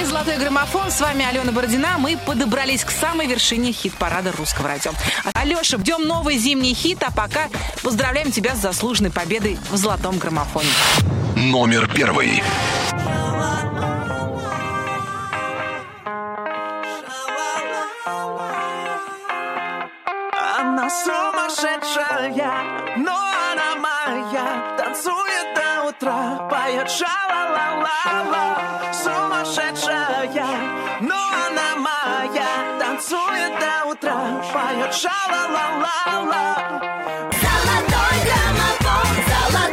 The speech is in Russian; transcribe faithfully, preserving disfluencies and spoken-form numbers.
эфире «Золотой граммофон». С вами Алена Бородина. Мы подобрались к самой вершине хит-парада русского радио. Алеша, ждем новый зимний хит, а пока поздравляем тебя с заслуженной победой в «Золотом граммофоне». Номер первый. Она сумасшедшая, но она моя. Танцует до утра, поет ша-ла-ла-ла-ла. Сумасшедшая, но она моя. Танцует до утра, поет ша-ла-ла-ла-ла. Золотой граммофон, золотой.